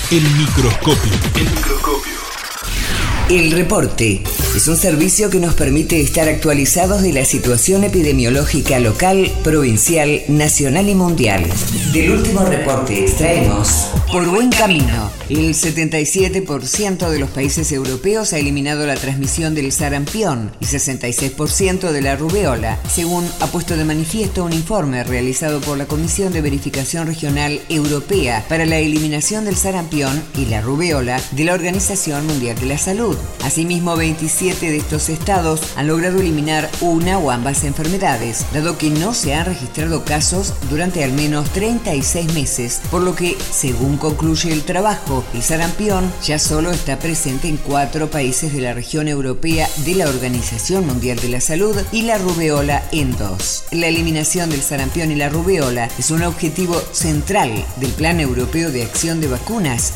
El microscopio. El reporte es un servicio que nos permite estar actualizados de la situación epidemiológica local, provincial, nacional y mundial. Del último reporte extraemos: por buen camino, el 77% de los países europeos ha eliminado la transmisión del sarampión y 66% de la rubeola, según ha puesto de manifiesto un informe realizado por la Comisión de Verificación Regional Europea para la Eliminación del Sarampión y la Rubeola de la Organización Mundial de la Salud. Asimismo, 27 de estos estados han logrado eliminar una o ambas enfermedades, dado que no se han registrado casos durante al menos 36 meses, por lo que, según concluye el trabajo, el sarampión ya solo está presente en 4 países de la región europea de la Organización Mundial de la Salud y la rubeola en 2. La eliminación del sarampión y la rubeola es un objetivo central del Plan Europeo de Acción de Vacunas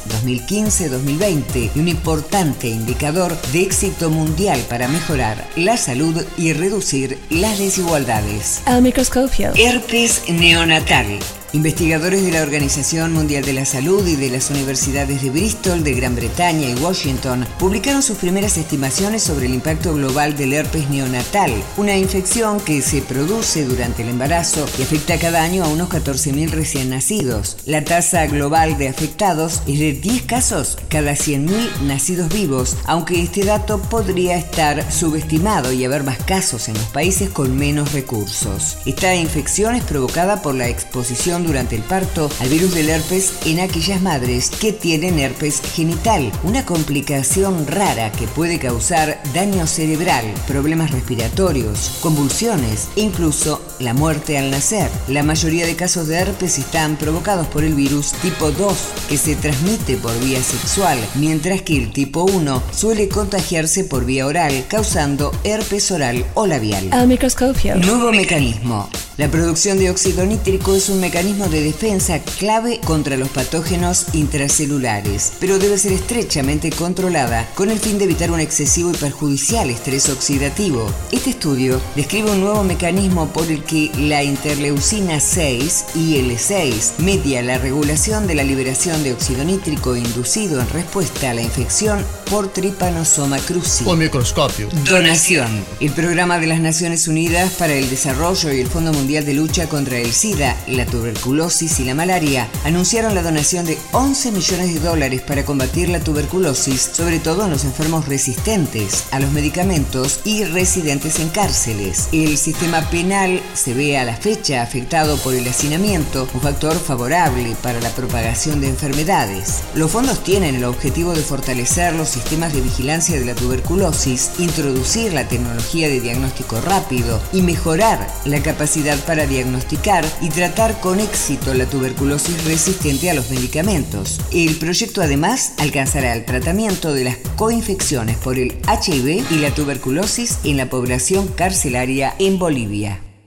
2015-2020 y un importante indicador de éxito mundial para mejorar la salud y reducir las desigualdades. El microscopio. Herpes neonatal. Investigadores de la Organización Mundial de la Salud y de las universidades de Bristol, de Gran Bretaña y Washington publicaron sus primeras estimaciones sobre el impacto global del herpes neonatal, una infección que se produce durante el embarazo y afecta cada año a unos 14.000 recién nacidos. La tasa global de afectados es de 10 casos cada 100.000 nacidos vivos, aunque este dato podría estar subestimado y haber más casos en los países con menos recursos. Esta infección es provocada por la exposición durante el parto al virus del herpes en aquellas madres que tienen herpes genital, una complicación rara que puede causar daño cerebral, problemas respiratorios, convulsiones e incluso la muerte al nacer. La mayoría de casos de herpes están provocados por el virus tipo 2, que se transmite por vía sexual, mientras que el tipo 1 suele contagiarse por vía oral, causando herpes oral o labial. El microscopio. Nuevo mecanismo. La producción de óxido nítrico es un mecanismo de defensa clave contra los patógenos intracelulares, pero debe ser estrechamente controlada con el fin de evitar un excesivo y perjudicial estrés oxidativo. Este estudio describe un nuevo mecanismo por el que la interleucina 6, IL6, media la regulación de la liberación de óxido nítrico inducido en respuesta a la infección por Trypanosoma cruzi. El microscopio. Donación. El Programa de las Naciones Unidas para el Desarrollo y el Fondo Mundial de Lucha contra el SIDA, la tuberculosis y la malaria anunciaron la donación de $11 millones para combatir la tuberculosis, sobre todo en los enfermos resistentes a los medicamentos y residentes en cárceles. El sistema penal se ve a la fecha afectado por el hacinamiento, un factor favorable para la propagación de enfermedades. Los fondos tienen el objetivo de fortalecer los sistemas de vigilancia de la tuberculosis, introducir la tecnología de diagnóstico rápido y mejorar la capacidad para diagnosticar y tratar con éxito la tuberculosis resistente a los medicamentos. El proyecto además alcanzará el tratamiento de las coinfecciones por el HIV y la tuberculosis en la población carcelaria en Bolivia.